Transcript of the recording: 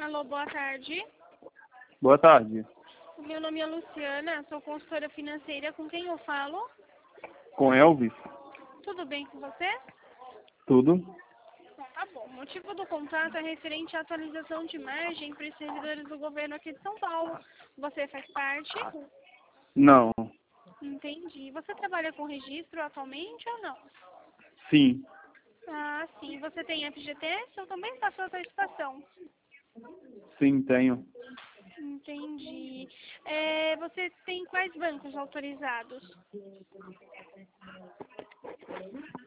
Alô, boa tarde. Boa tarde. Meu nome é Luciana, sou consultora financeira. Com quem eu falo? Com Elvis? Tudo bem com você? Tudo? Então, tá bom. O motivo do contato é referente à atualização de imagem para os servidores do governo aqui de São Paulo. Você faz parte? Não. Entendi. Você trabalha com registro atualmente ou não? Sim. Ah, sim. Você tem FGTS? Eu também faço a participação. Sim, tenho. Entendi. Você tem quais bancos autorizados?